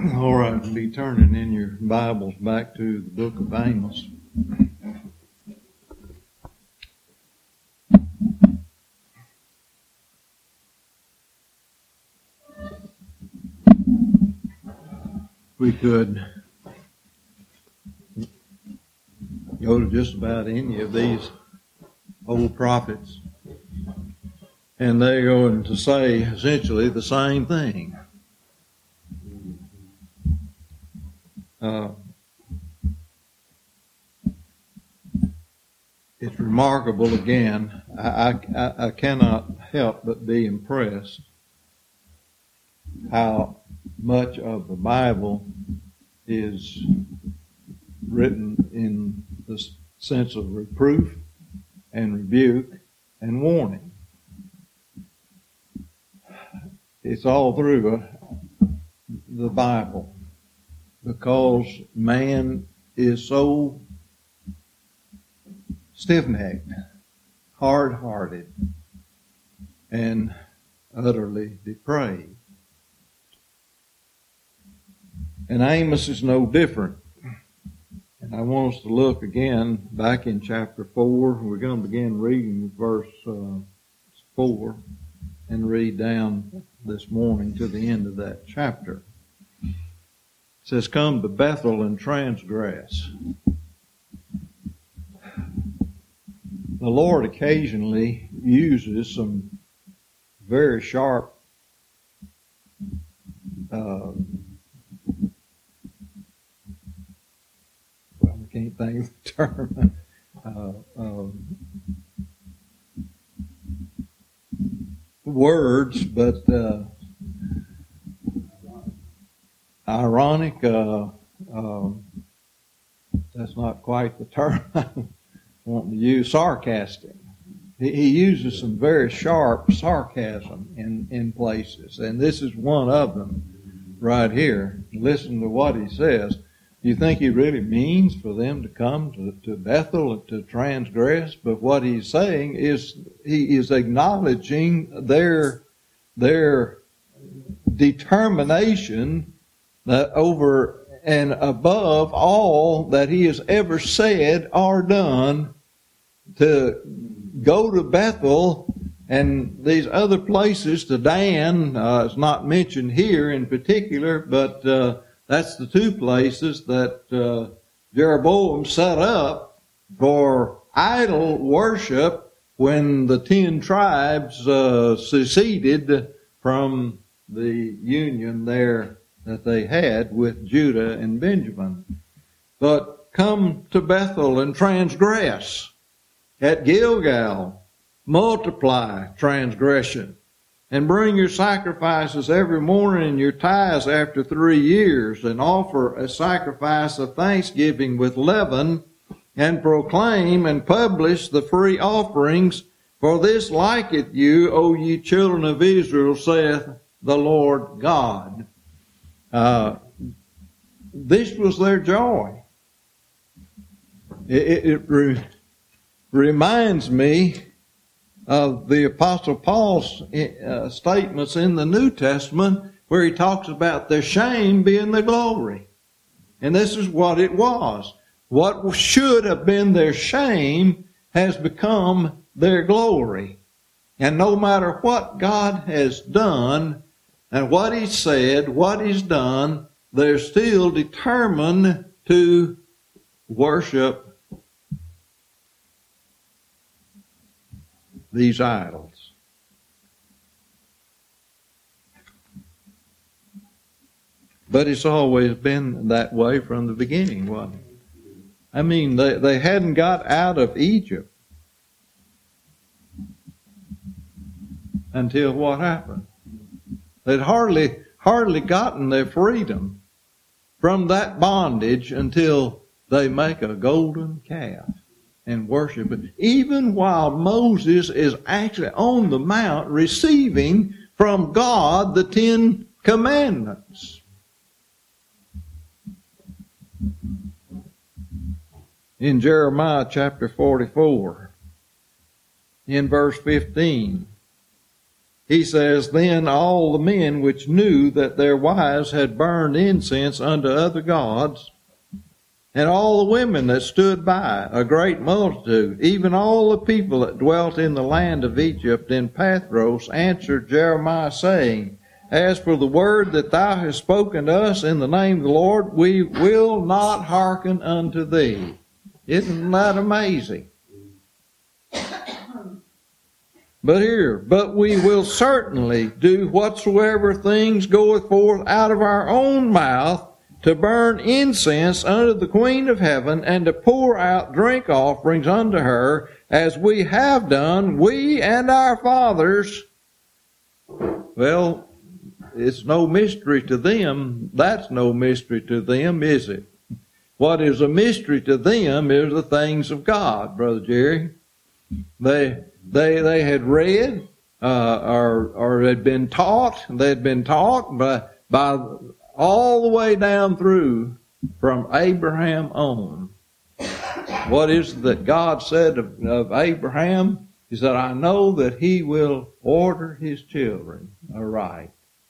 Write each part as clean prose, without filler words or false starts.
All right, be turning in your Bibles back to the book of Amos. We could go to just about any of these old prophets, and they're going to say essentially the same thing. It's remarkable again. I cannot help but be impressed how much of the Bible is written in the sense of reproof and rebuke and warning. It's all through the Bible, because man is so stiff-necked, hard-hearted, and utterly depraved. And Amos is no different. And I want us to look again back in chapter 4. We're going to begin reading verse 4 and read down this morning to the end of that chapter. It says, "Come to Bethel and transgress." The Lord occasionally uses some very sharp I can't think of the term. Words, but ironic. That's not quite the term I want to use. Sarcastic. He uses some very sharp sarcasm in places, and this is one of them right here. Listen to what he says. You think he really means for them to come to Bethel to transgress? But what he's saying is he is acknowledging their determination that over and above all that he has ever said or done to go to Bethel and these other places, to Dan. It's not mentioned here in particular, but that's the two places that Jeroboam set up for idol worship when the 10 tribes seceded from the union there that they had with Judah and Benjamin. But come to Bethel and transgress. At Gilgal, multiply transgression. And bring your sacrifices every morning and your tithes after 3 years, and offer a sacrifice of thanksgiving with leaven, and proclaim and publish the free offerings. For this liketh you, O ye children of Israel, saith the Lord God. This was their joy. It reminds me of the Apostle Paul's statements in the New Testament, where he talks about their shame being their glory. And this is what it was. What should have been their shame has become their glory. And no matter what God has done and what He said, what He's done, they're still determined to worship these idols. But it's always been that way from the beginning, wasn't it? I mean, they hadn't got out of Egypt until what happened? They'd hardly gotten their freedom from that bondage until they make a golden calf and worship it, even while Moses is actually on the mount receiving from God the 10 commandments. In Jeremiah chapter 44, in verse 15, he says, then all the men which knew that their wives had burned incense unto other gods, and all the women that stood by, a great multitude, even all the people that dwelt in the land of Egypt in Pathros, answered Jeremiah, saying, as for the word that thou hast spoken to us in the name of the Lord, we will not hearken unto thee. Isn't that amazing? But we will certainly do whatsoever things goeth forth out of our own mouth, to burn incense unto the Queen of Heaven, and to pour out drink offerings unto her, as we have done, we and our fathers. Well, it's no mystery to them. That's no mystery to them, is it? What is a mystery to them is the things of God, Brother Jerry. They had read, or had been taught. They'd been taught by all the way down through from Abraham on. What is it that God said of Abraham? He said, I know that he will order his children aright.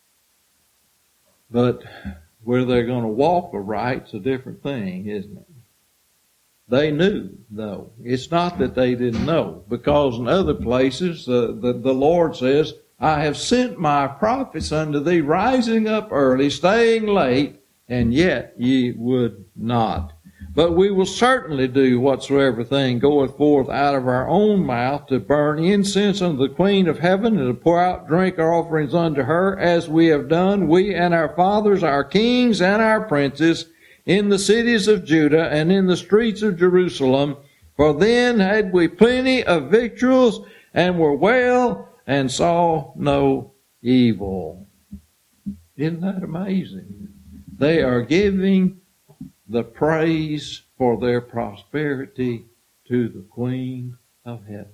But where they're going to walk aright's a different thing, isn't it? They knew, though. It's not that they didn't know, because in other places the Lord says, I have sent my prophets unto thee, rising up early, staying late, and yet ye would not. But we will certainly do whatsoever thing goeth forth out of our own mouth, to burn incense unto the Queen of Heaven, and to pour out drink offerings unto her, as we have done, we and our fathers, our kings and our princes, in the cities of Judah and in the streets of Jerusalem. For then had we plenty of victuals, and were well, and saw no evil. Isn't that amazing? They are giving the praise for their prosperity to the Queen of Heaven.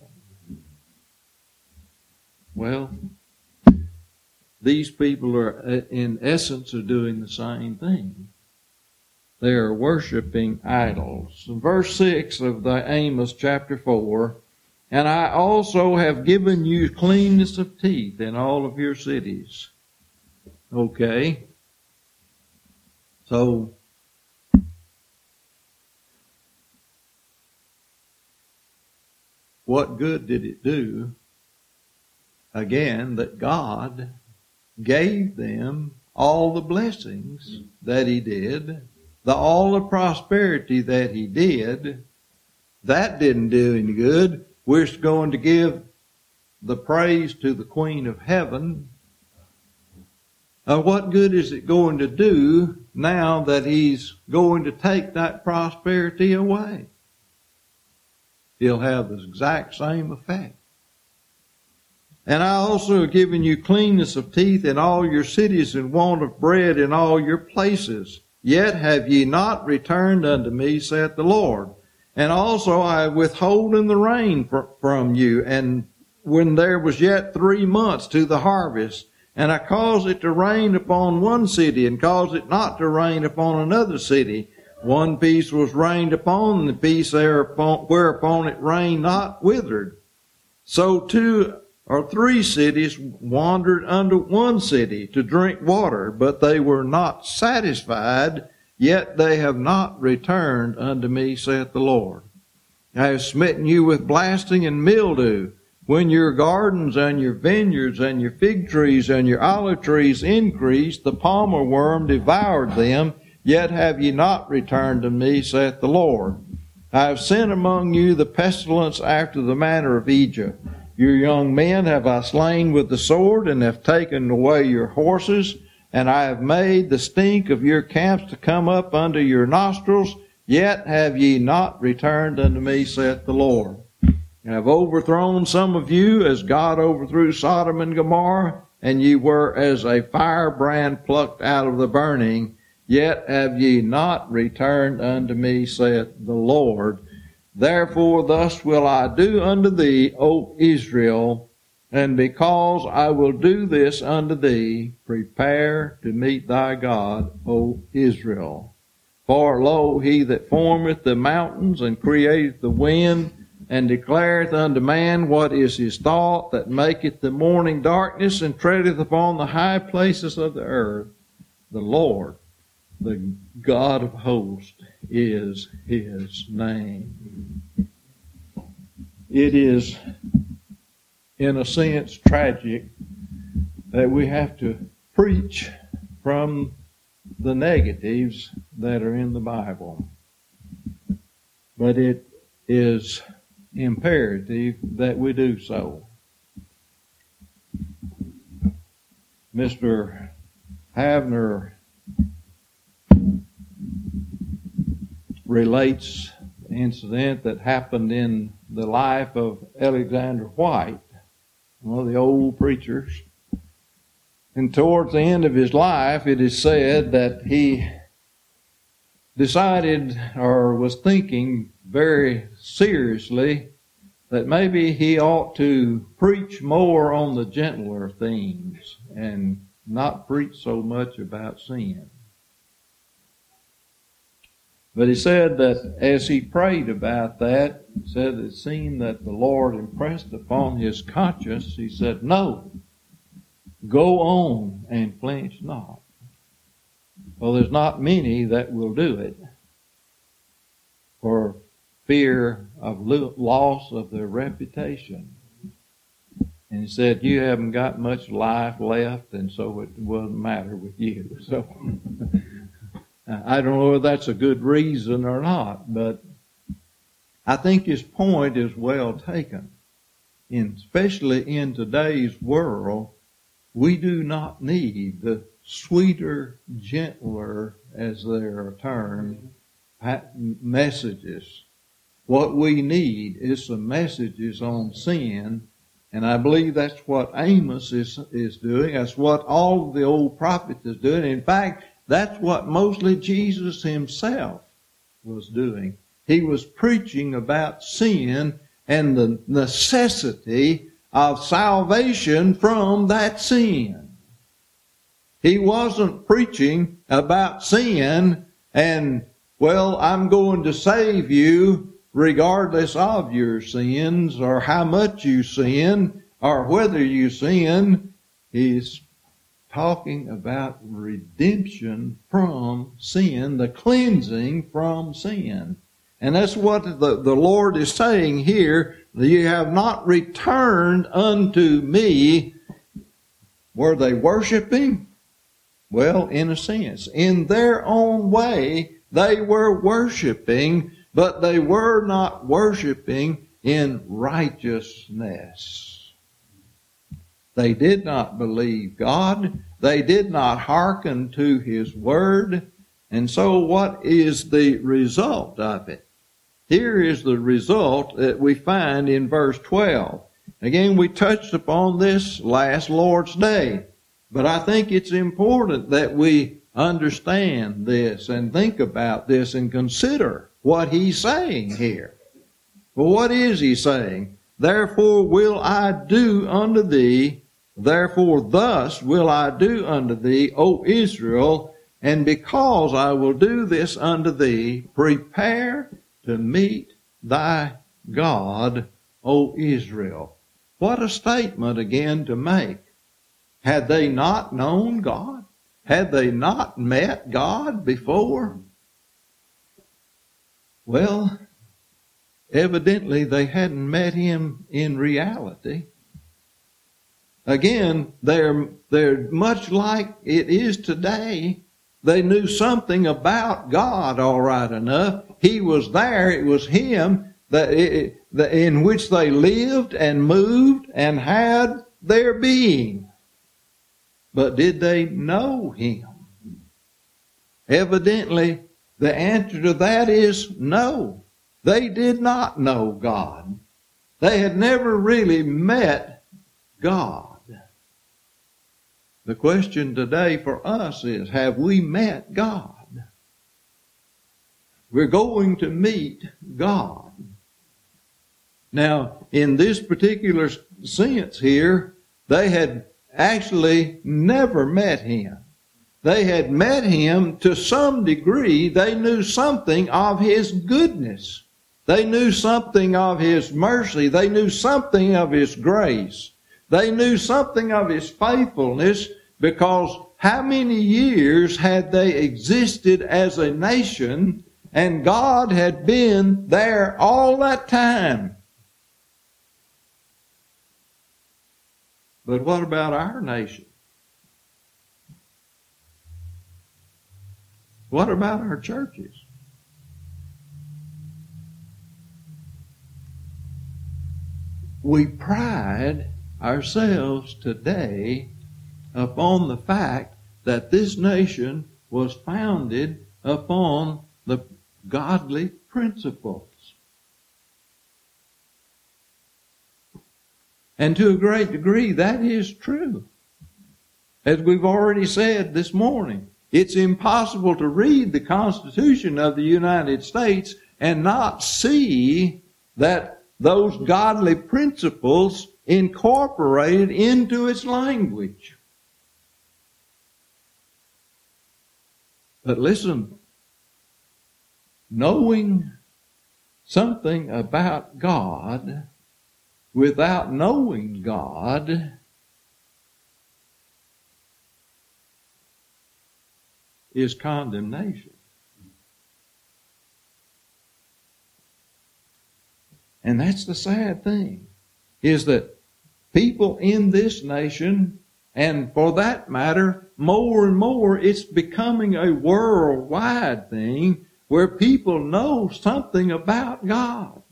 Well, these people are in essence are doing the same thing. They are worshiping idols. In verse 6 of the Amos chapter 4, and I also have given you cleanness of teeth in all of your cities. Okay. So, what good did it do? Again, that God gave them all the blessings that He did, all the prosperity that He did. That didn't do any good. We're going to give the praise to the Queen of Heaven. What good is it going to do now that He's going to take that prosperity away? He'll have the exact same effect. And I also have given you cleanness of teeth in all your cities, and want of bread in all your places. Yet have ye not returned unto me, saith the Lord. And also I have withholden the rain from you, and when there was yet 3 months to the harvest, and I caused it to rain upon one city, and caused it not to rain upon another city. One piece was rained upon, and the piece whereupon it rained not withered. So 2 or 3 cities wandered unto one city to drink water, but they were not satisfied, yet they have not returned unto me, saith the Lord. I have smitten you with blasting and mildew, when your gardens and your vineyards and your fig trees and your olive trees increased, the palmer worm devoured them, yet have ye not returned to me, saith the Lord. I have sent among you the pestilence after the manner of Egypt. Your young men have I slain with the sword, and have taken away your horses, and I have made the stink of your camps to come up unto your nostrils, yet have ye not returned unto me, saith the Lord. I have overthrown some of you, as God overthrew Sodom and Gomorrah, and ye were as a firebrand plucked out of the burning, yet have ye not returned unto me, saith the Lord. Therefore thus will I do unto thee, O Israel, and because I will do this unto thee, prepare to meet thy God, O Israel. For lo, he that formeth the mountains and createth the wind, and declareth unto man what is his thought, that maketh the morning darkness, and treadeth upon the high places of the earth. The Lord, the God of hosts, is his name. It is, in a sense, tragic that we have to preach from the negatives that are in the Bible. But it is imperative that we do so. Mr. Havner relates the incident that happened in the life of Alexander White, one of the old preachers. And towards the end of his life, it is said that he decided or was thinking very seriously that maybe he ought to preach more on the gentler themes and not preach so much about sin. But he said that as he prayed about that, he said it seemed that the Lord impressed upon his conscience. He said, no, go on and flinch not. Well, there's not many that will do it for fear of loss of their reputation. And he said, you haven't got much life left, and so it wouldn't matter with you. So I don't know if that's a good reason or not, but I think his point is well taken. Especially in today's world, we do not need the sweeter, gentler, as they are termed, messages. What we need is some messages on sin, and I believe that's what Amos is doing. That's what all of the old prophets is doing. In fact, that's what mostly Jesus himself was doing. He was preaching about sin and the necessity of salvation from that sin. He wasn't preaching about sin and, well, I'm going to save you regardless of your sins or how much you sin or whether you sin. He's talking about redemption from sin, the cleansing from sin. And that's what the Lord is saying here. You have not returned unto me. Were they worshiping? Well, in a sense. In their own way, they were worshiping, but they were not worshiping in righteousness. They did not believe God. They did not hearken to his word. And so what is the result of it? Here is the result that we find in verse 12. Again, we touched upon this last Lord's Day. But I think it's important that we understand this and think about this and consider what he's saying here. Well, what is he saying? Therefore will I do unto thee, therefore thus will I do unto thee, O Israel, and because I will do this unto thee, prepare to meet thy God, O Israel. What a statement again to make. Had they not known God? Had they not met God before? Well, evidently they hadn't met him in reality. Again, they're much like it is today. They knew something about God all right enough. He was there. It was him in which they lived and moved and had their being. But did they know him? Evidently, the answer to that is no. They did not know God. They had never really met God. The question today for us is, have we met God? We're going to meet God. Now, in this particular sense here, they had actually never met him. They had met him to some degree. They knew something of his goodness. They knew something of His mercy. They knew something of His grace. They knew something of His faithfulness, because how many years had they existed as a nation, and God had been there all that time? But what about our nation? What about our churches? We pride ourselves today upon the fact that this nation was founded upon the godly principles. And to a great degree, that is true. As we've already said this morning, it's impossible to read the Constitution of the United States and not see that those godly principles incorporated into its language. But listen, knowing something about God without knowing God is condemnation. And that's the sad thing, is that people in this nation, and for that matter, more and more, it's becoming a worldwide thing where people know something about God.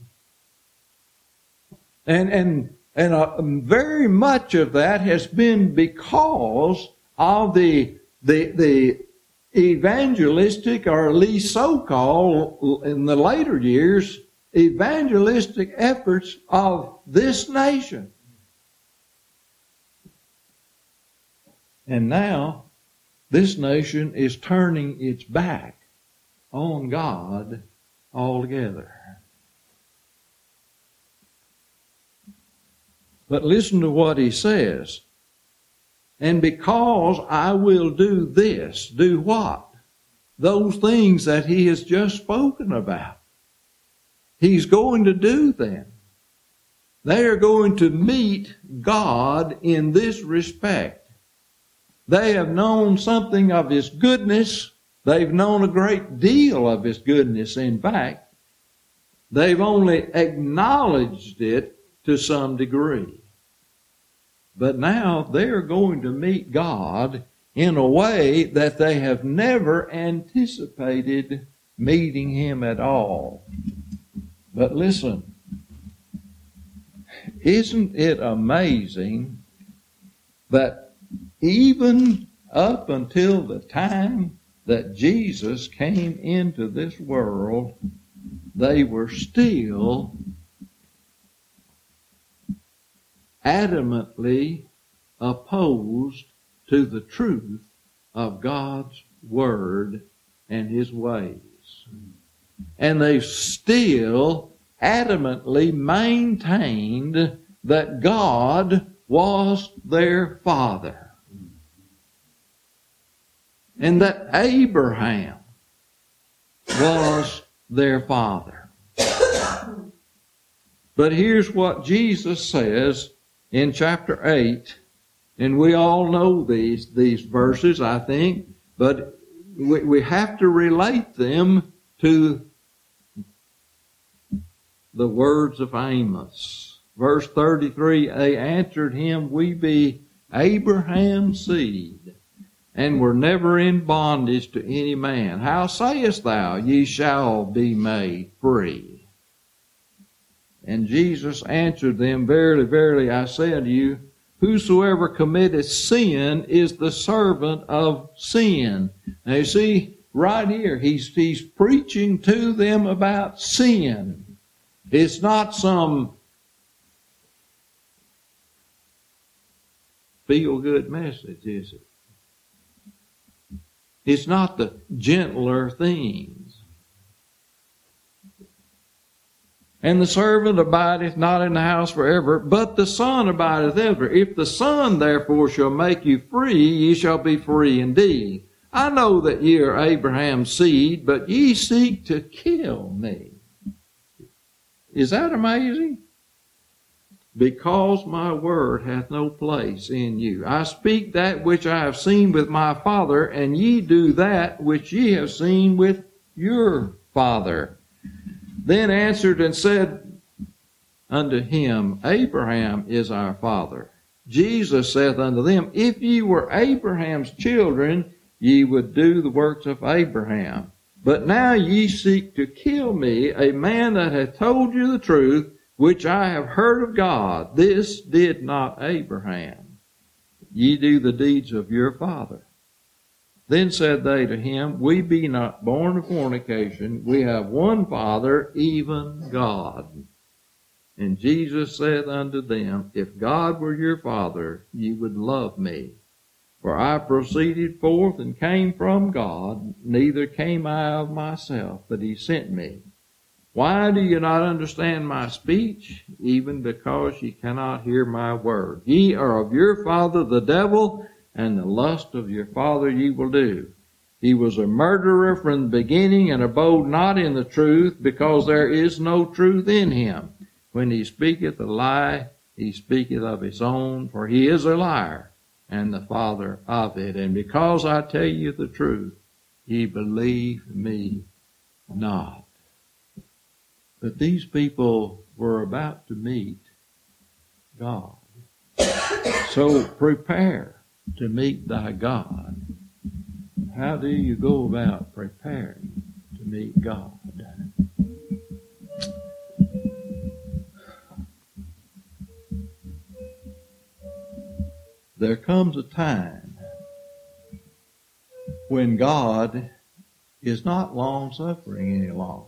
And very much of that has been because of the evangelistic, or at least so-called in the later years, evangelistic efforts of this nation. And now, this nation is turning its back on God altogether. But listen to what he says. And because I will do this, do what? Those things that he has just spoken about. He's going to do them. They are going to meet God in this respect. They have known something of His goodness. They've known a great deal of His goodness, in fact. They've only acknowledged it to some degree. But now they're going to meet God in a way that they have never anticipated meeting Him at all. But listen, isn't it amazing that even up until the time that Jesus came into this world, they were still adamantly opposed to the truth of God's Word and His ways. And they still adamantly maintained that God was their Father. And that Abraham was their father. But here's what Jesus says in chapter 8, and we all know these verses, I think, but we have to relate them to the words of Amos. Verse 33, they answered him, we be Abraham's seed, and were never in bondage to any man. How sayest thou, ye shall be made free? And Jesus answered them, verily, verily, I say unto you, whosoever committeth sin is the servant of sin. Now you see, right here, he's preaching to them about sin. It's not some feel-good message, is it? It's not the gentler things. And the servant abideth not in the house forever, but the Son abideth ever. If the Son therefore shall make you free, ye shall be free indeed. I know that ye are Abraham's seed, but ye seek to kill me. Is that amazing? Because my word hath no place in you. I speak that which I have seen with my Father, and ye do that which ye have seen with your father. Then answered and said unto him, Abraham is our father. Jesus saith unto them, If ye were Abraham's children, ye would do the works of Abraham. But now ye seek to kill me, a man that hath told you the truth, which I have heard of God. This did not Abraham. Ye do the deeds of your father. Then said they to him, We be not born of fornication. We have one Father, even God. And Jesus said unto them, If God were your Father, ye would love me. For I proceeded forth and came from God, neither came I of myself, but he sent me. Why do you not understand my speech? Even because ye cannot hear my word. Ye are of your father the devil, and the lust of your father ye will do. He was a murderer from the beginning, and abode not in the truth, because there is no truth in him. When he speaketh a lie, he speaketh of his own, for he is a liar, and the father of it. And because I tell you the truth, ye believe me not. But these people were about to meet God. So prepare to meet thy God. How do you go about preparing to meet God? There comes a time when God is not long-suffering any longer.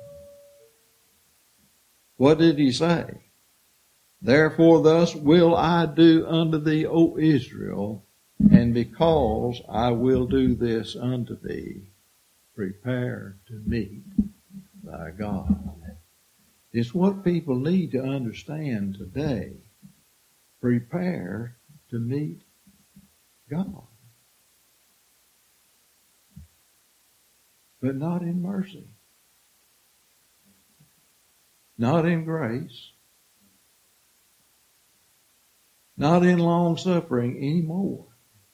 What did he say? Therefore thus will I do unto thee, O Israel, and because I will do this unto thee, prepare to meet thy God. It's what people need to understand today. Prepare to meet God. But not in mercy. Not in grace. Not in long suffering anymore.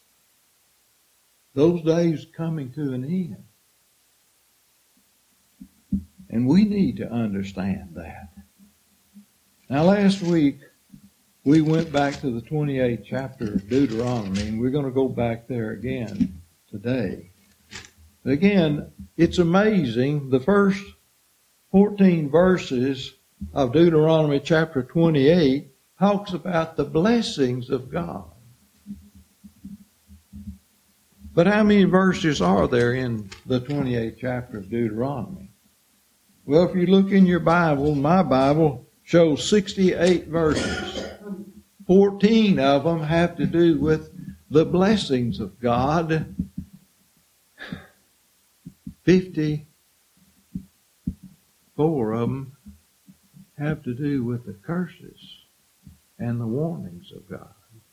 Those days are coming to an end. And we need to understand that. Now last week, we went back to the 28th chapter of Deuteronomy, and we're going to go back there again today. Again, it's amazing. The first 14 verses of Deuteronomy chapter 28 talks about the blessings of God. But how many verses are there in the 28th chapter of Deuteronomy? Well, if you look in your Bible, my Bible shows 68 verses. 14 of them have to do with the blessings of God. 54 of them have to do with the curses and the warnings of God.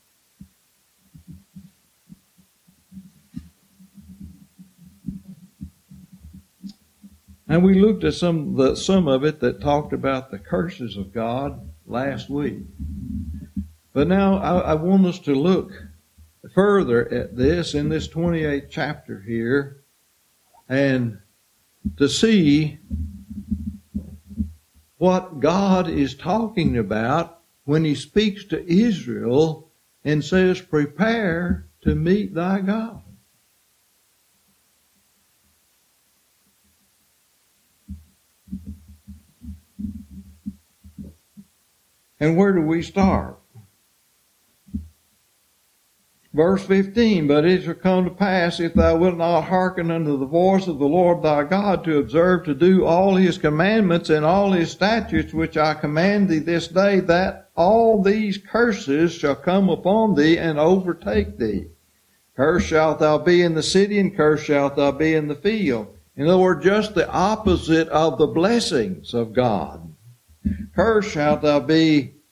And we looked at some of it that talked about the curses of God last week. But now I want us to look further at this in this 28th chapter here and to see what God is talking about when he speaks to Israel and says, prepare to meet thy God. And where do we start? Verse 15, But it shall come to pass, if thou wilt not hearken unto the voice of the Lord thy God, to observe to do all his commandments and all his statutes which I command thee this day, that all these curses shall come upon thee and overtake thee. Cursed shalt thou be in the city, and cursed shalt thou be in the field. In other words, just the opposite of the blessings of God. Cursed shalt thou be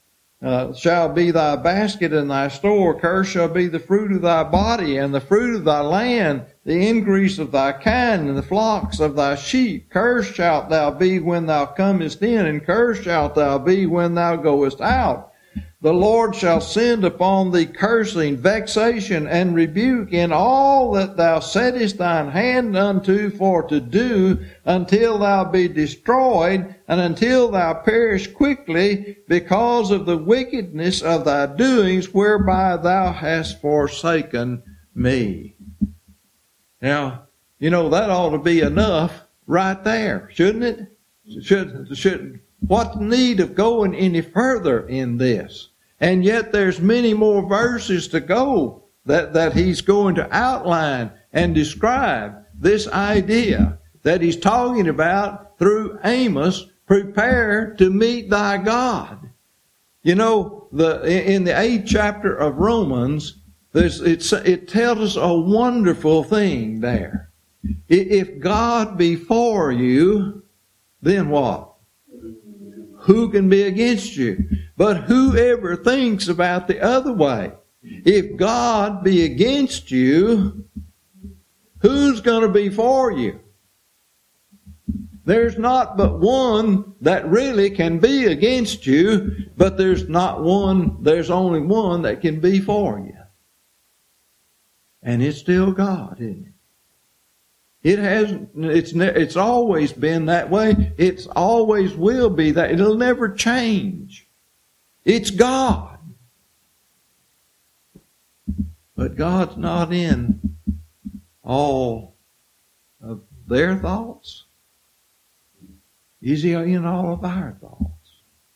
shall be thy basket and thy store. Cursed shall be the fruit of thy body and the fruit of thy land, the increase of thy kind and the flocks of thy sheep. Cursed shalt thou be when thou comest in, and cursed shalt thou be when thou goest out. The Lord shall send upon thee cursing, vexation, and rebuke in all that thou settest thine hand unto for to do, until thou be destroyed, and until thou perish quickly, because of the wickedness of thy doings, whereby thou hast forsaken me. Now, you know, that ought to be enough right there, shouldn't it? Should what's the need of going any further in this? And yet there's many more verses to go that he's going to outline and describe this idea that he's talking about through Amos, prepare to meet thy God. You know, in the 8th chapter of Romans, it tells us a wonderful thing there. If God be for you, then what? Who can be against you? But whoever thinks about the other way, if God be against you, who's going to be for you? There's not but one that really can be against you, but there's only one that can be for you. And it's still God, isn't it? It's always been that way. It's always will be that. It'll never change. It's God. But God's not in all of their thoughts. Is He in all of our thoughts?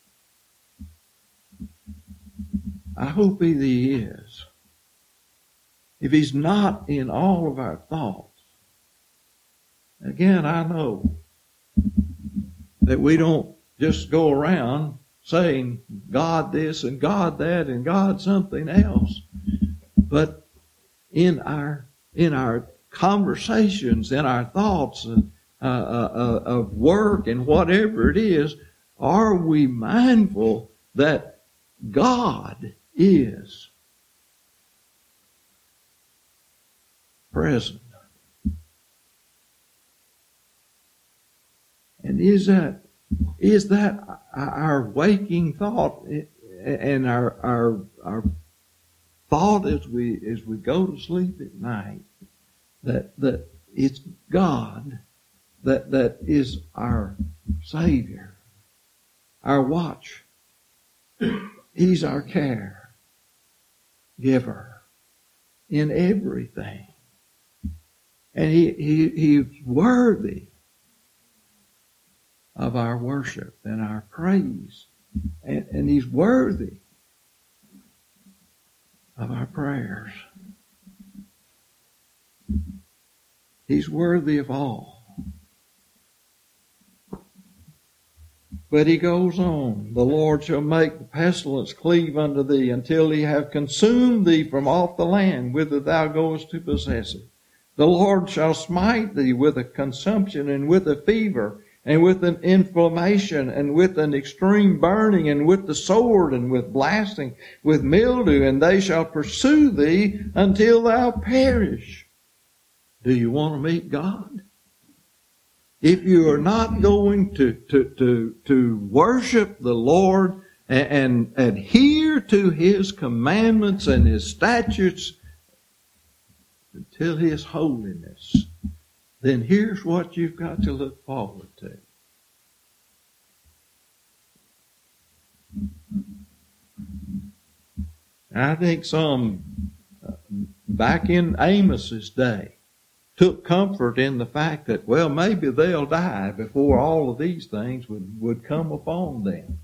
I hope He is. If He's not in all of our thoughts, again, I know that we don't just go around saying God this and God that and God something else. But in our conversations, in our thoughts of work and whatever it is, are we mindful that God is present? And is that our waking thought and our thought as we go to sleep at night, that it's God that is our Savior, our watch. He's our care giver in everything. And he's worthy of our worship and our praise. And He's worthy of our prayers. He's worthy of all. But He goes on, the Lord shall make the pestilence cleave unto thee until He have consumed thee from off the land whither thou goest to possess it. The Lord shall smite thee with a consumption and with a fever, and with an inflammation, and with an extreme burning, and with the sword, and with blasting, with mildew, and they shall pursue thee until thou perish. Do you want to meet God? If you are not going to worship the Lord and adhere to His commandments and His statutes until His holiness, then here's what you've got to look forward to. I think some, back in Amos's day, took comfort in the fact that, well, maybe they'll die before all of these things would come upon them.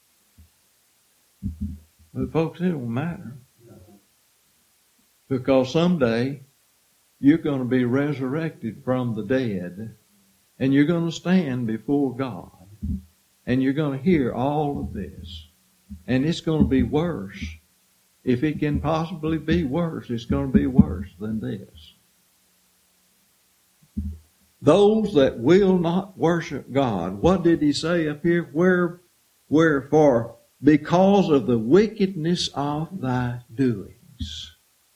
But folks, it don't matter. Because someday, you're going to be resurrected from the dead, and you're going to stand before God, and you're going to hear all of this. And it's going to be worse. If it can possibly be worse, it's going to be worse than this. Those that will not worship God, what did He say up here? Wherefore because of the wickedness of thy doings.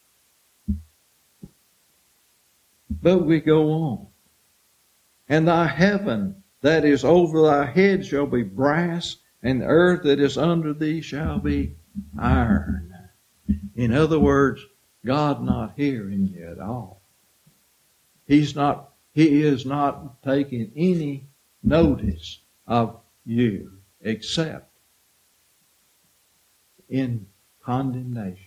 But we go on. And thy heaven that is over thy head shall be brass, and the earth that is under thee shall be iron. In other words, God not hearing you at all. He is not taking any notice of you except in condemnation.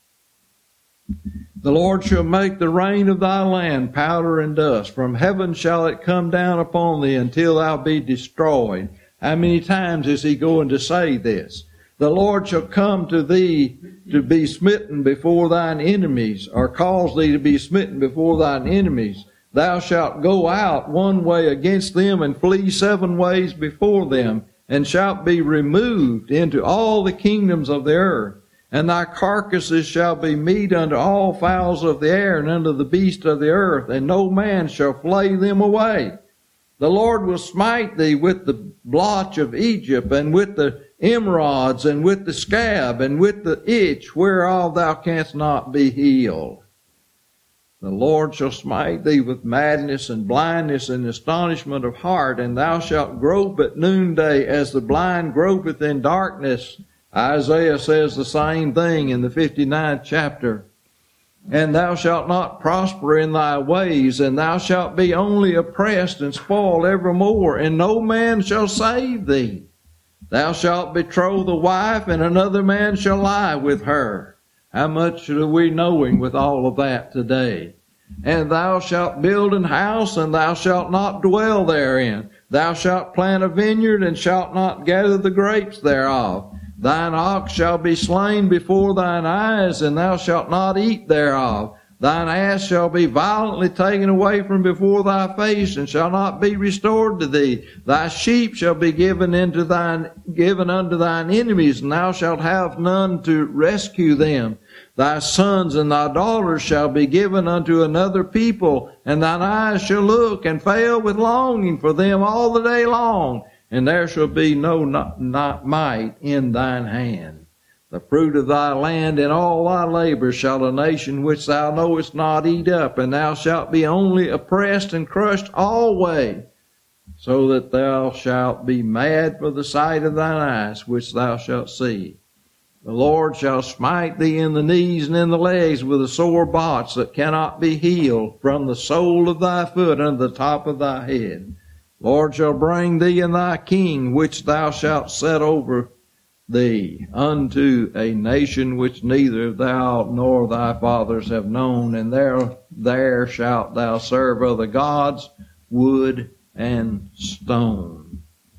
The Lord shall make the rain of thy land powder and dust. From heaven shall it come down upon thee until thou be destroyed. How many times is he going to say this? The Lord shall come to thee to be smitten before thine enemies, or cause thee to be smitten before thine enemies. Thou shalt go out one way against them and flee 7 ways before them, and shalt be removed into all the kingdoms of the earth. And thy carcasses shall be meat unto all fowls of the air and unto the beasts of the earth, and no man shall flay them away. The Lord will smite thee with the blotch of Egypt, and with the emerods, and with the scab, and with the itch, whereof thou canst not be healed. The Lord shall smite thee with madness and blindness and astonishment of heart, and thou shalt grope at noonday as the blind gropeth in darkness. Isaiah says the same thing in the 59th chapter. And thou shalt not prosper in thy ways, and thou shalt be only oppressed and spoiled evermore, and no man shall save thee. Thou shalt betroth a wife, and another man shall lie with her. How much are we knowing with all of that today? And thou shalt build an house, and thou shalt not dwell therein. Thou shalt plant a vineyard, and shalt not gather the grapes thereof. Thine ox shall be slain before thine eyes, and thou shalt not eat thereof. Thine ass shall be violently taken away from before thy face, and shall not be restored to thee. Thy sheep shall be given unto thine enemies, and thou shalt have none to rescue them. Thy sons and thy daughters shall be given unto another people, and thine eyes shall look and fail with longing for them all the day long. And there shall be no might in thine hand. The fruit of thy land and all thy labor shall a nation which thou knowest not eat up, and thou shalt be only oppressed and crushed alway, so that thou shalt be mad for the sight of thine eyes which thou shalt see. The Lord shall smite thee in the knees and in the legs with a sore botch that cannot be healed, from the sole of thy foot unto the top of thy head. Lord shall bring thee and thy king, which thou shalt set over thee, unto a nation which neither thou nor thy fathers have known, and there shalt thou serve other gods, wood and stone.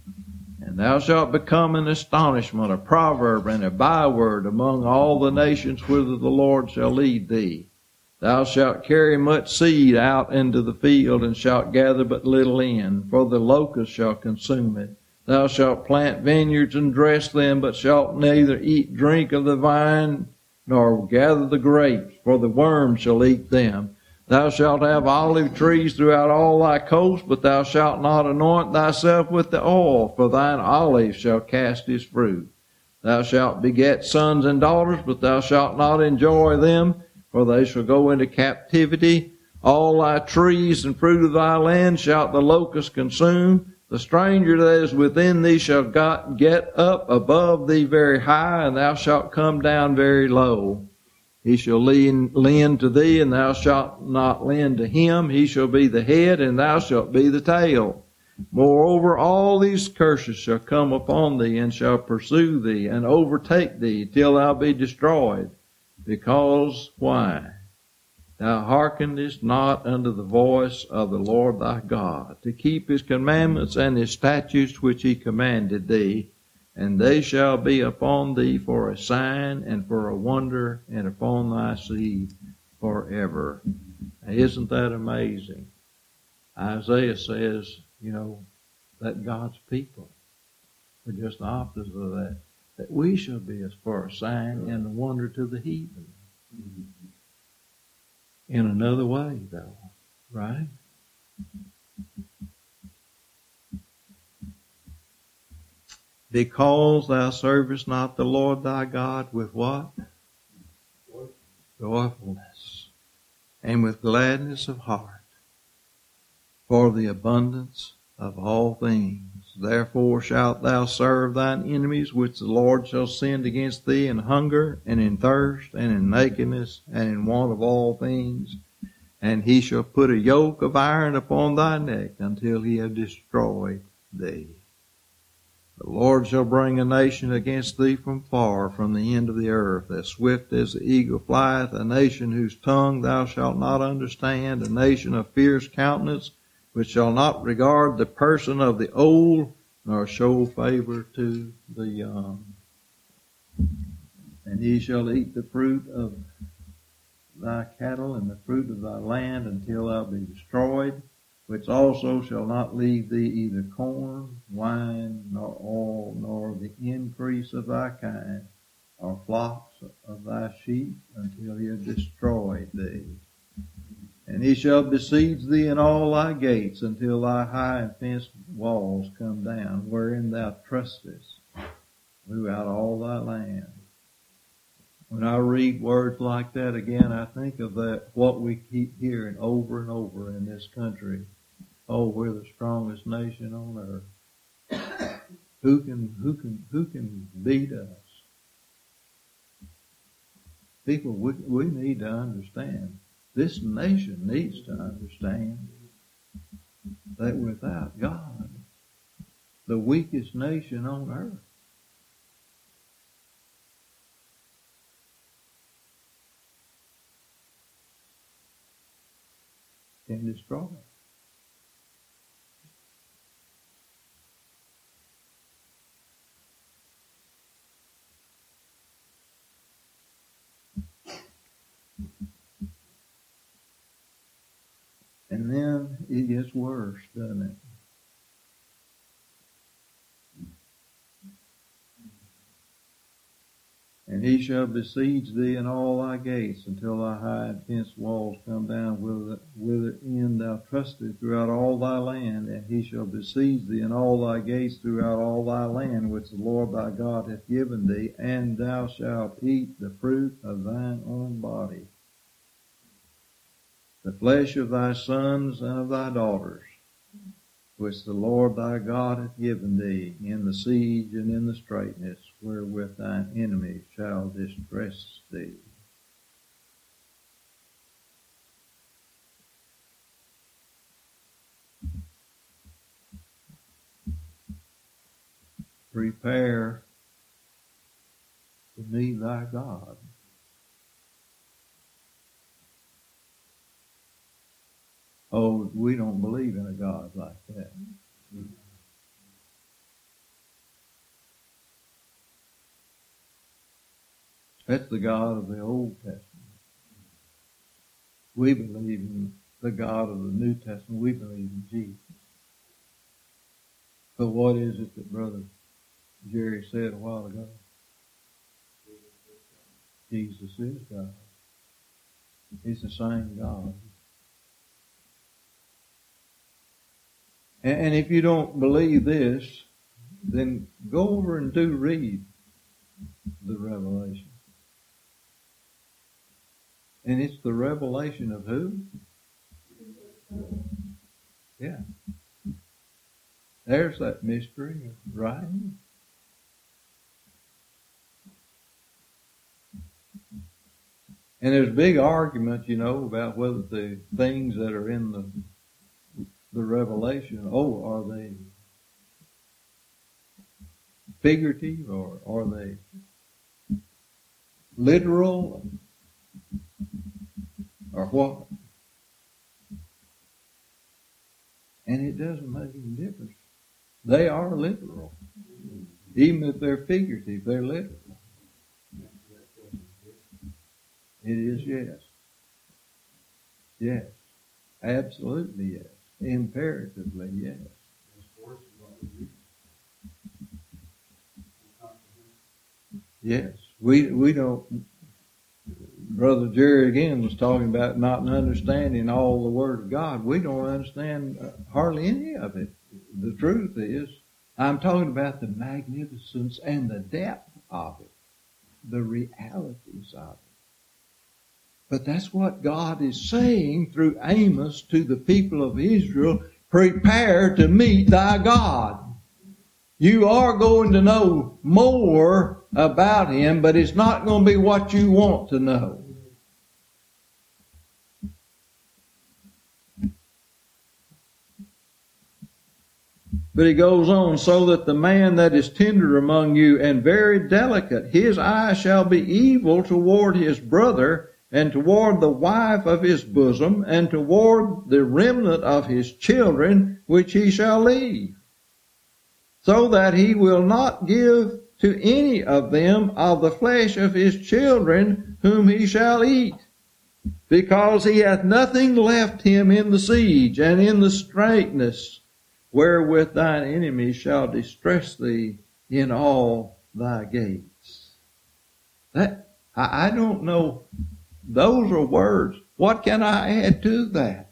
And thou shalt become an astonishment, a proverb, and a byword among all the nations whither the Lord shall lead thee. Thou shalt carry much seed out into the field, and shalt gather but little in, for the locust shall consume it. Thou shalt plant vineyards and dress them, but shalt neither eat drink of the vine, nor gather the grapes, for the worm shall eat them. Thou shalt have olive trees throughout all thy coast, but thou shalt not anoint thyself with the oil, for thine olive shall cast his fruit. Thou shalt beget sons and daughters, but thou shalt not enjoy them, for they shall go into captivity. All thy trees and fruit of thy land shalt the locust consume. The stranger that is within thee shall get up above thee very high, and thou shalt come down very low. He shall lend to thee, and thou shalt not lend to him. He shall be the head, and thou shalt be the tail. Moreover, all these curses shall come upon thee, and shall pursue thee, and overtake thee, till thou be destroyed. Because, why? Thou hearkenest not unto the voice of the Lord thy God, to keep his commandments and his statutes which he commanded thee, and they shall be upon thee for a sign and for a wonder, and upon thy seed forever. Now, isn't that amazing? Isaiah says, that God's people are just the opposite of that. That we shall be as for a sign and a wonder to the heathen. In another way, though, right? Because thou servest not the Lord thy God with what? Joyfulness, and with gladness of heart, for the abundance of all things. Therefore shalt thou serve thine enemies, which the Lord shall send against thee in hunger, and in thirst, and in nakedness, and in want of all things. And he shall put a yoke of iron upon thy neck until he have destroyed thee. The Lord shall bring a nation against thee from far, from the end of the earth, as swift as the eagle flieth, a nation whose tongue thou shalt not understand, a nation of fierce countenance, which shall not regard the person of the old, nor show favor to the young. And he shall eat the fruit of thy cattle and the fruit of thy land until thou be destroyed, which also shall not leave thee either corn, wine, nor oil, nor the increase of thy kind, or flocks of thy sheep, until he have destroyed thee. And he shall besiege thee in all thy gates, until thy high and fenced walls come down, wherein thou trustest, throughout all thy land. When I read words like that again, I think of that, what we keep hearing over and over in this country. Oh, we're the strongest nation on earth. Who can beat us? People, we need to understand. This nation needs to understand that without God, the weakest nation on earth, can destroy it. And then it gets worse, doesn't it? And he shall besiege thee in all thy gates, until thy high and fenced walls come down, whither thou trustest throughout all thy land. And he shall besiege thee in all thy gates throughout all thy land, which the Lord thy God hath given thee, and thou shalt eat the fruit of thine own body, the flesh of thy sons and of thy daughters, which the Lord thy God hath given thee, in the siege and in the straitness, wherewith thine enemies shall distress thee. Prepare to meet thy God. Oh, we don't believe in a God like that. That's the God of the Old Testament. We believe in the God of the New Testament. We believe in Jesus. But what is it that Brother Jerry said a while ago? Jesus is God. He's the same God. And if you don't believe this, then go over and do read the Revelation. And it's the revelation of who? Yeah. There's that mystery of writing. And there's a big argument, about whether the things that are in the revelation, are they figurative or are they literal or what? And it doesn't make any difference. They are literal. Even if they're figurative, they're literal. It is, yes. Yes. Absolutely, yes. Imperatively, yes. Yes. We don't, Brother Jerry again was talking about not understanding all the Word of God. We don't understand hardly any of it. The truth is, I'm talking about the magnificence and the depth of it, the realities of it. But that's what God is saying through Amos to the people of Israel. Prepare to meet thy God. You are going to know more about Him, but it's not going to be what you want to know. But he goes on, so that the man that is tender among you and very delicate, his eye shall be evil toward his brother, and toward the wife of his bosom, and toward the remnant of his children, which he shall leave, so that he will not give to any of them of the flesh of his children whom he shall eat, because he hath nothing left him in the siege and in the straitness, wherewith thine enemies shall distress thee in all thy gates. That, I don't know. Those are words. What can I add to that?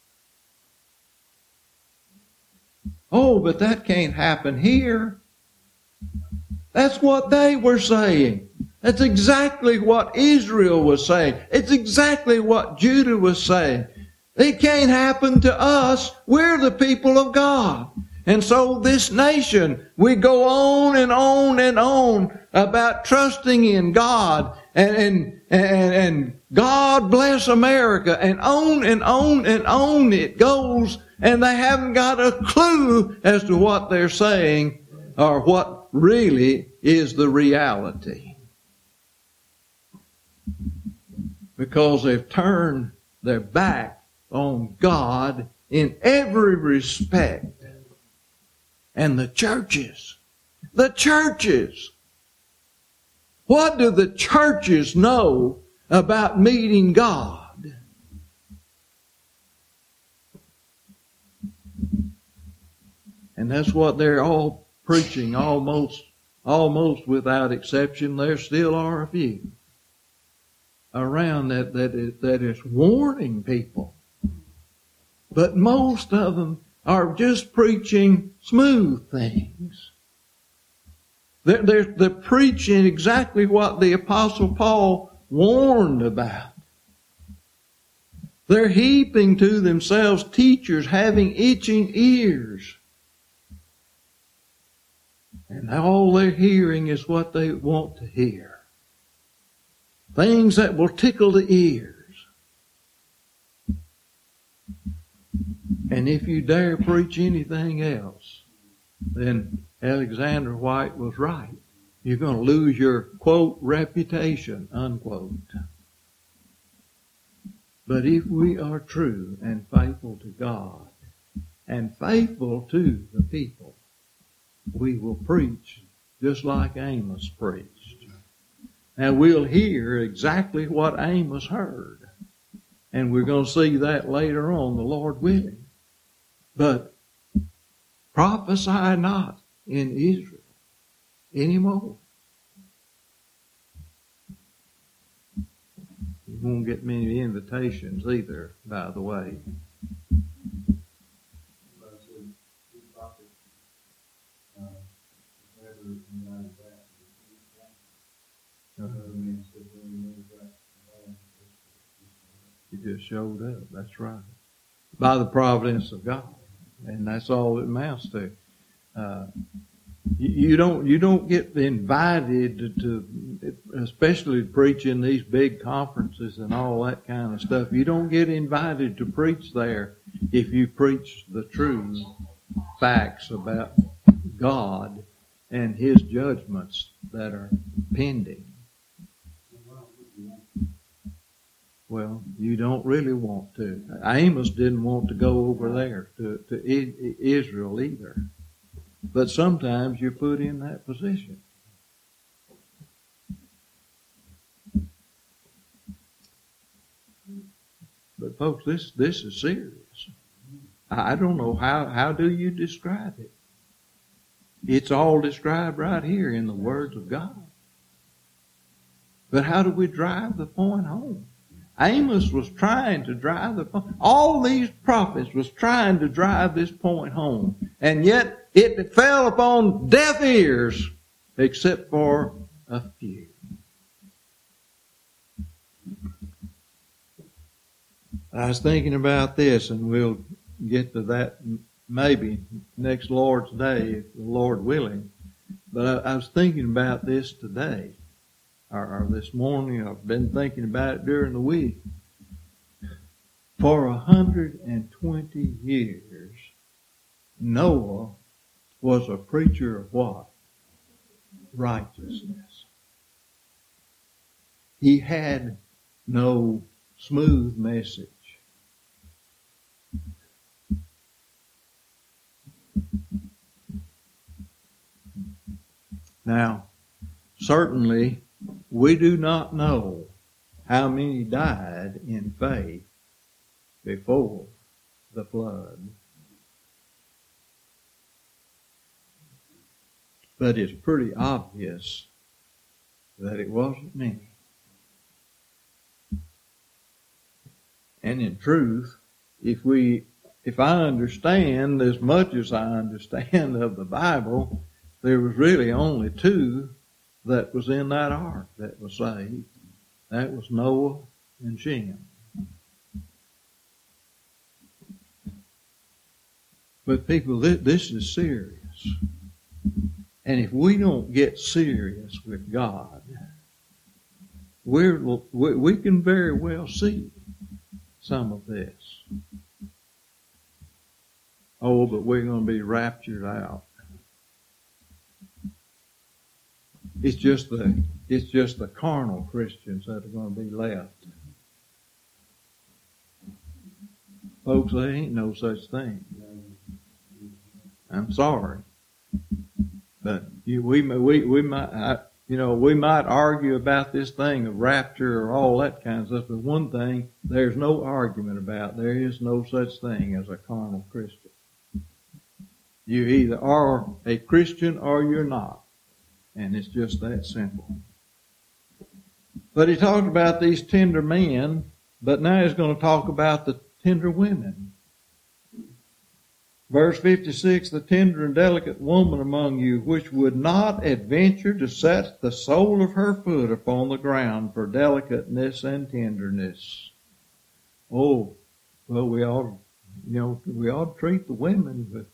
Oh, but that can't happen here. That's what they were saying. That's exactly what Israel was saying. It's exactly what Judah was saying. It can't happen to us. We're the people of God. And so this nation, we go on and on and on about trusting in God and God bless America, and on and on and on it goes, and they haven't got a clue as to what they're saying or what really is the reality. Because they've turned their back on God in every respect. And the churches, what do the churches know about meeting God? And that's what they're all preaching, almost without exception. There still are a few around that is warning people. But most of them are just preaching smooth things. They're preaching exactly what the Apostle Paul warned about. They're heaping to themselves teachers having itching ears. And all they're hearing is what they want to hear. Things that will tickle the ears. And if you dare preach anything else, then Alexander White was right. You're going to lose your, quote, reputation, unquote. But if we are true and faithful to God and faithful to the people, we will preach just like Amos preached. And we'll hear exactly what Amos heard. And we're going to see that later on, the Lord willing. But prophesy not in Israel anymore. You won't get many invitations either, by the way. He just showed up. That's right. By the providence of God. And that's all it amounts to. You don't get invited to, especially preaching these big conferences and all that kind of stuff. You don't get invited to preach there if you preach the true facts about God and His judgments that are pending. Well, you don't really want to. Amos didn't want to go over there to Israel either. But sometimes you're put in that position. But folks, this is serious. I don't know how do you describe it. It's all described right here in the words of God. But how do we drive the point home? Amos was trying to drive the point. All these prophets was trying to drive this point home. And yet it fell upon deaf ears except for a few. I was thinking about this, and we'll get to that maybe next Lord's Day, if the Lord willing. But I was thinking about this today, or this morning. I've been thinking about it during the week. For 120 years, Noah was a preacher of what? Righteousness. He had no smooth message. Now, certainly, we do not know how many died in faith before the flood. But it's pretty obvious that it wasn't many. And in truth, if I understand as much as I understand of the Bible, there was really only two that was in that ark that was saved. That was Noah and Shem. But people, this is serious. And if we don't get serious with God, we can very well see some of this. Oh, but we're going to be raptured out. It's just the carnal Christians that are going to be left. Folks, there ain't no such thing. I'm sorry, but we might argue about this thing of rapture or all that kind of stuff. But one thing, there's no argument about. There is no such thing as a carnal Christian. You either are a Christian or you're not. And it's just that simple. But he talked about these tender men, but now he's going to talk about the tender women. Verse 56, the tender and delicate woman among you, which would not adventure to set the sole of her foot upon the ground for delicateness and tenderness. Oh, well, we ought to treat the women with,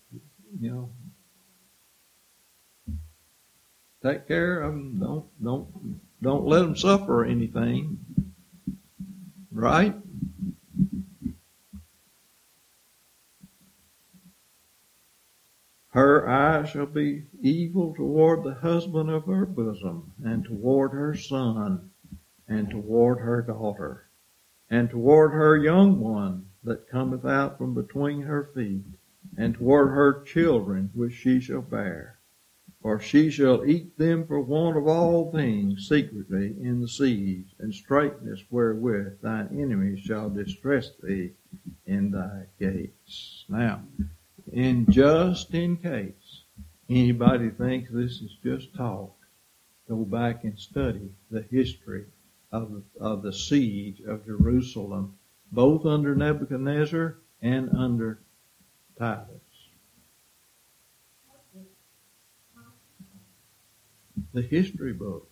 take care of them. Don't let them suffer anything. Right? Her eye shall be evil toward the husband of her bosom, and toward her son, and toward her daughter, and toward her young one that cometh out from between her feet, and toward her children which she shall bear. For she shall eat them for want of all things secretly in the siege, and straitness wherewith thine enemies shall distress thee in thy gates. Now, just in case anybody thinks this is just talk, go back and study the history of the siege of Jerusalem, both under Nebuchadnezzar and under Titus. The history books.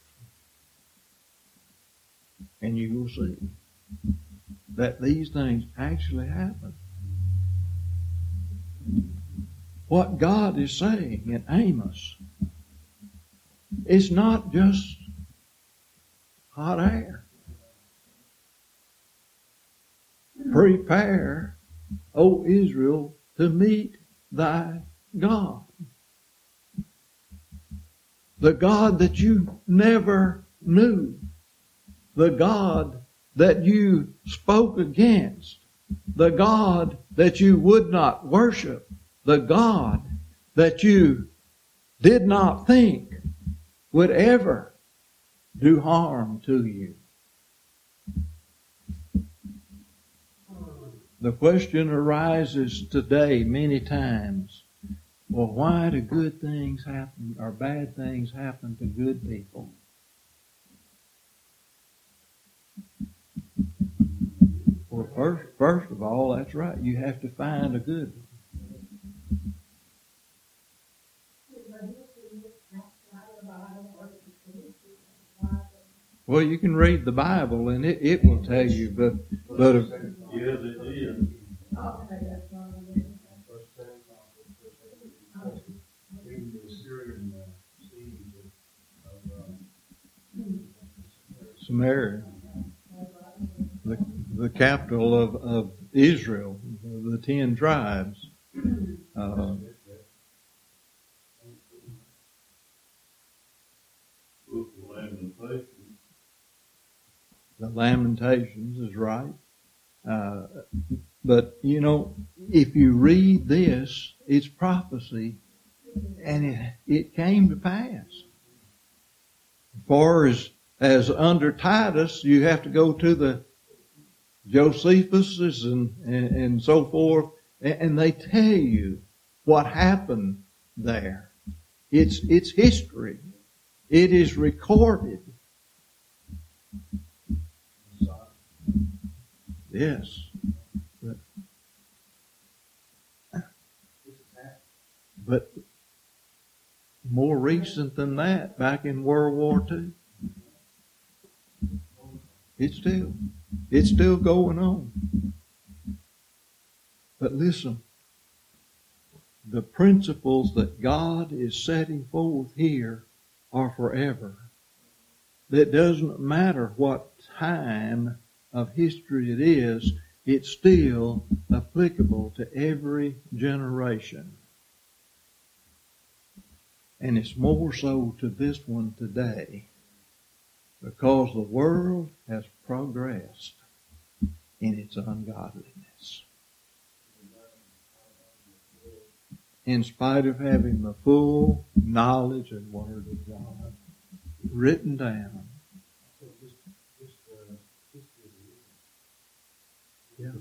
And you will see that these things actually happen. What God is saying in Amos, it's not just hot air. Prepare, O Israel, to meet thy God. The God that you never knew. The God that you spoke against. The God that you would not worship. The God that you did not think would ever do harm to you. The question arises today many times, well, why do good things happen or bad things happen to good people? Well, first of all, that's right. You have to find a good one. Well, you can read the Bible and it will tell you, but if, yes, it is. Samaria, the capital of Israel, the 10 tribes. The Lamentations is right. But, you know, if you read this, it's prophecy, and it came to pass. As far as under Titus, you have to go to the Josephus and so forth, and they tell you what happened there. It's history. It is recorded. Yes. But more recent than that, back in World War II, it's still going on. But listen, the principles that God is setting forth here are forever. It doesn't matter what time of history it is, it's still applicable to every generation. And it's more so to this one today because the world has progressed in its ungodliness. In spite of having the full knowledge and Word of God written down. Yeah.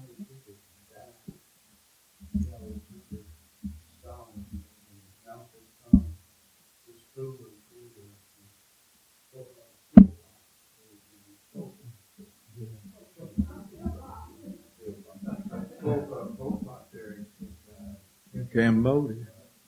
Cambodia.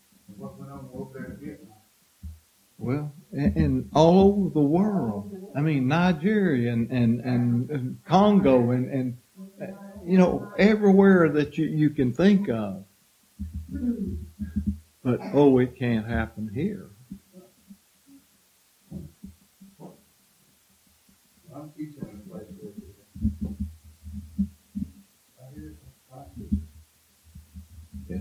Well, and all over the world. I mean, Nigeria and Congo and you know, everywhere that you can think of. But, it can't happen here. Yeah.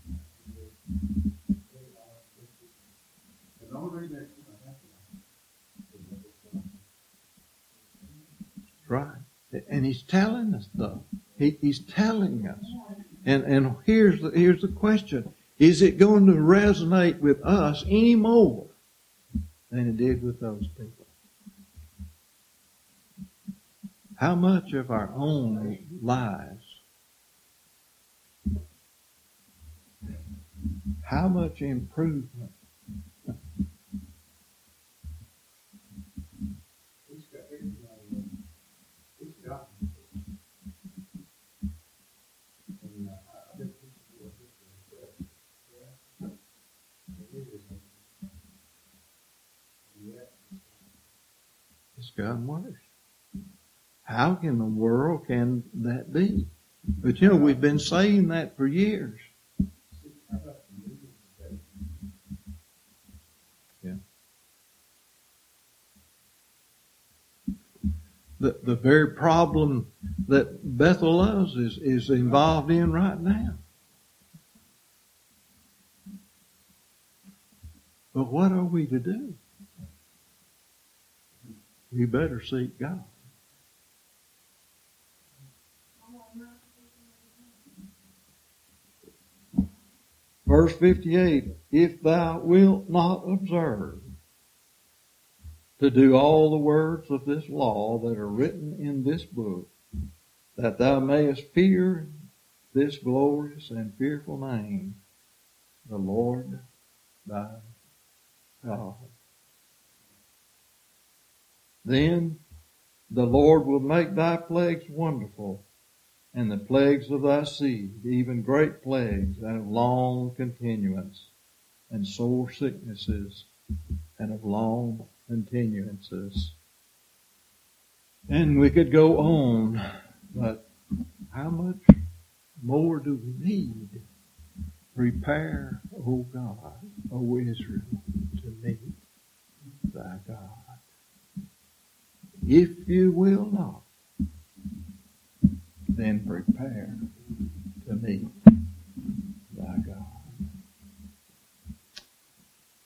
Right. And he's telling us though. He's telling us. And here's the question. Is it going to resonate with us any more than it did with those people? How much of our own lives, how much improvement it's gotten worse. How in the world can that be? But you know, we've been saying that for years. Yeah. The very problem that Bethel loves is involved in right now. But what are we to do? We better seek God. Verse 58, if thou wilt not observe to do all the words of this law that are written in this book, that thou mayest fear this glorious and fearful name, the Lord thy God. Then the Lord will make thy plagues wonderful and the plagues of thy seed, even great plagues and of long continuance, and sore sicknesses and of long continuances. And we could go on, but how much more do we need? Prepare, O God, O Israel, to meet thy God. If you will not, then prepare to meet